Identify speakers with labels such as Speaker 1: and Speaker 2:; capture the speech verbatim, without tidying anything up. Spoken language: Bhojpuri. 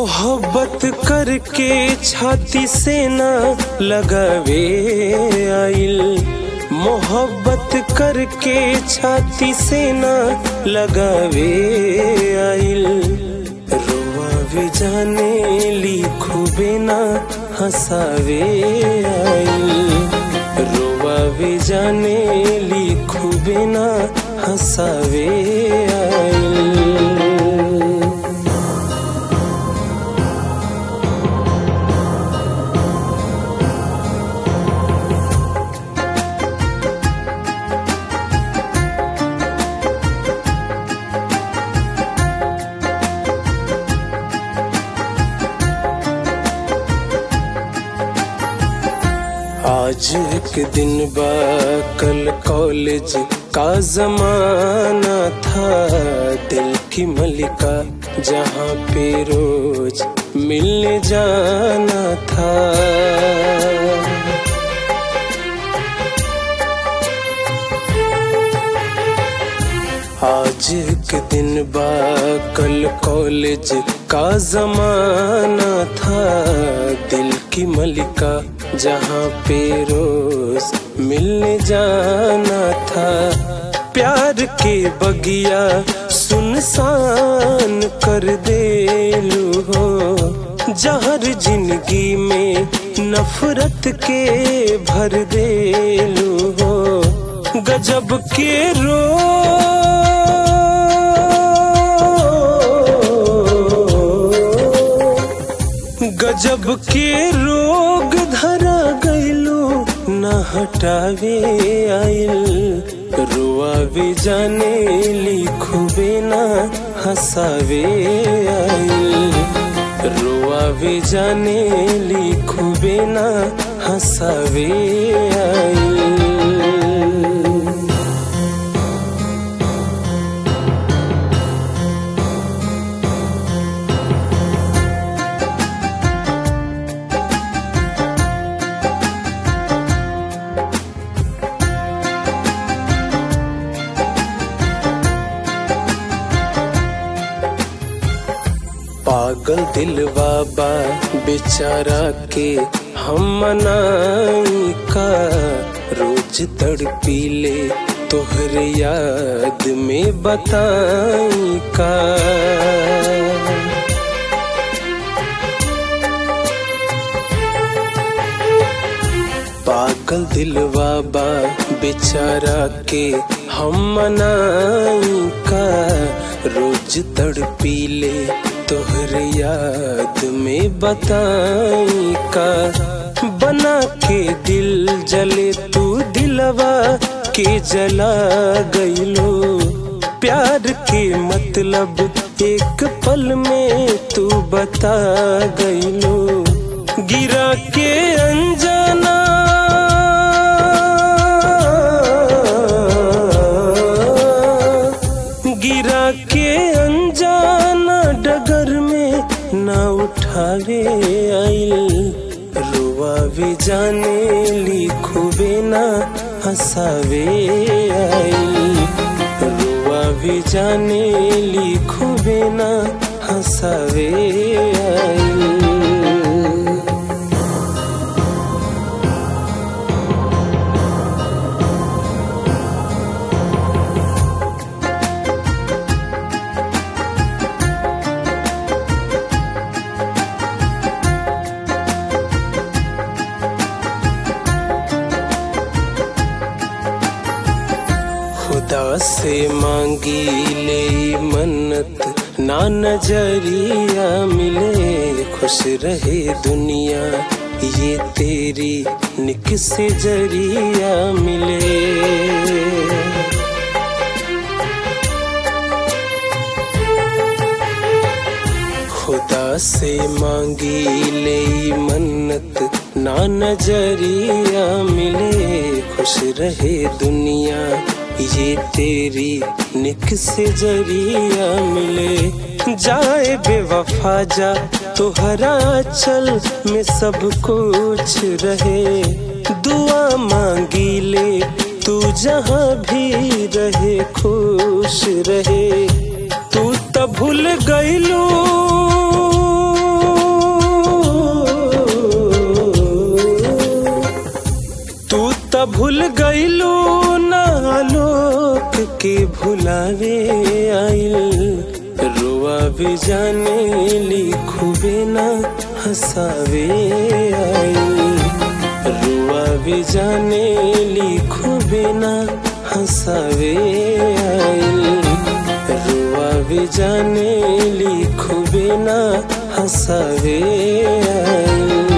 Speaker 1: मोहब्बत करके छाती से ना लगावे आइल, मोहब्बत करके छाती से ना लगावे आइल। रोवावे जाने लिखुबे ना हंसावे आइल, रोवावे जाने लिखुबे ना हंसावे आइल। आज एक दिन बा कल कॉलेज का जमाना था, दिल की मलिका जहाँ पे रोज मिलने जाना था। आज एक दिन बा कल कॉलेज का जमाना था, दिल की मलिका जहाँ पे रोज मिलने जाना था। प्यार के बगिया सुनसान कर देलू हो, जहर जिंदगी में नफरत के भर देलू हो। गजब के रो गजब के रोग धरा गइलू न हटावे आइल। रोआवे जाने लिखुबे ना हंसावे आइल, रोआवे जाने लिखुबे ना हंसावे आइल। पागल दिलवा बा बेचारा के हम मनाई का, रोज तड़पी ले तोहरे याद में बताई का। पागल दिलवा बा बेचारा के हम मनाई का, रोज तड़पी ले तोहरे याद में बताई का। बना के दिल जले तू दिलवा के जला गइलो, प्यार के मतलब एक पल में तू बता गइलो। गिरा के अनजाना गिरा के अनजाना डगर में ना उठावे आइल। रोआवे जाने लिखुबे ना हंसावे आइल, रोआवे जाने लिखुबे ना हंसावे आइल। खुदा से मांगी ले मन्नत ना नजरिया मिले, खुश रहे दुनिया ये तेरी निक से जरिया मिले। खुदा से मांगी ले मन्नत ना नजरिया मिले, खुश रहे दुनिया ये तेरी निक से जरिया मिले। जाए बेवफा जा तोहरा चल में सब कुछ रहे, दुआ मांगी ले तू जहाँ भी रहे खुश रहे। तू तो भूल गइलू भुलावे आइल, रोआ भी जाने लिखुबे ना हंसावे आइल, रोआ भी जाने लिखुबे ना हंसावे आइल, रोआ भी जाने लिखुबे ना हंसावे आइल।